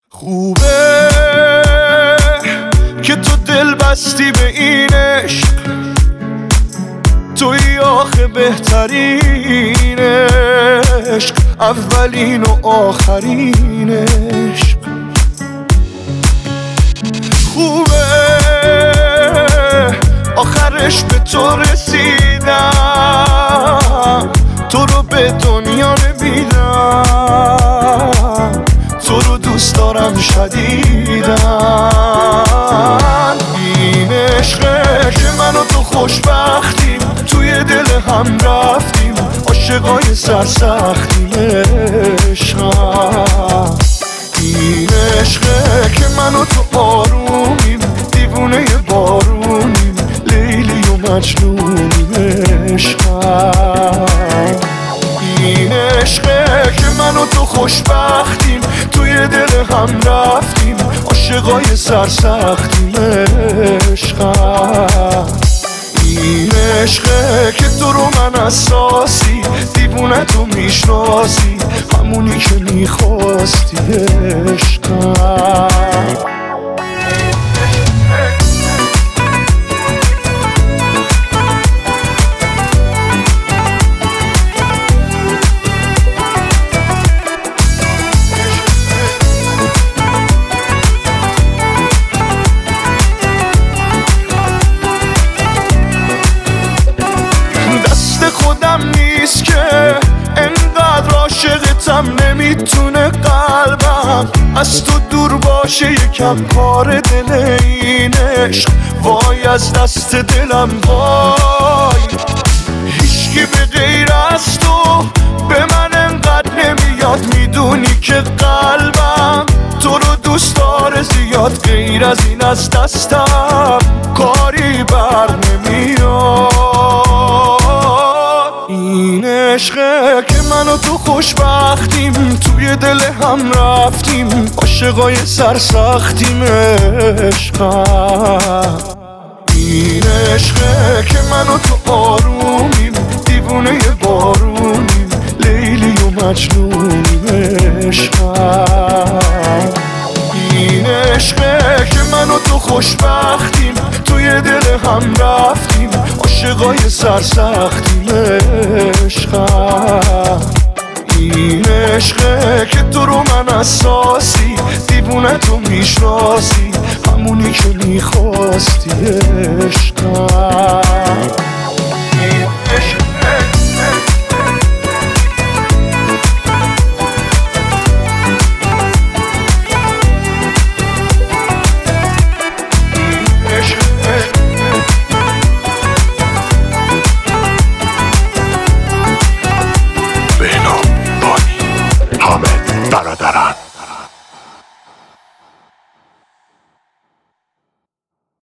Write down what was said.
خوبه که تو دل بستی به این عشق، توی آخه بهترین عشق، اولین و آخرین عشق. خوبه آخرش به تو رسیدم، تو رو به دنیا نمیدم، تو رو دوست دارم شدیدن. این عشقه که من و تو خوشبختیم، توی دل هم رفتیم، عاشقای سرسختیم. عشقم این عشقه که من و تو آرومیم، دیوونه بارونیم، لیلی و مجنونیم. عشقم این عشقه که من و تو خوشبختیم، توی دل هم رفتیم، عاشقای سرسختیم. عشقم این عشقه که تو رو من اساسی، دیوونه تو میشناسی، همونی که میخواستی. عشقم خودم نیست که انقدر عاشقتم، نمیتونه قلبم از تو دور باشه، یکم کار دل این عشق. وای از دست دلم وای، هیچکی به غیر از تو به من انقدر نمیاد. میدونی که قلبم تو رو دوست داره زیاد، غیر از این از دستم کاری بر نمیاد. این عشقه که من و تو خوشبختیم، توی دل هم رفتیم، عاشقای سرسختیم. عشقم این عشقه که من و تو آرومیم، دیوونه بارونیم، لیلی و مجنونیم. عشقم این عشقه که من و تو خوشبختیم، توی دل هم رفتیم، عاشقای سرسختیم. عشقم این عشقه که تو رو من اساسی، دیوونه تو میشناسی، همونی که میخواستی. عشقم این عشقه عشق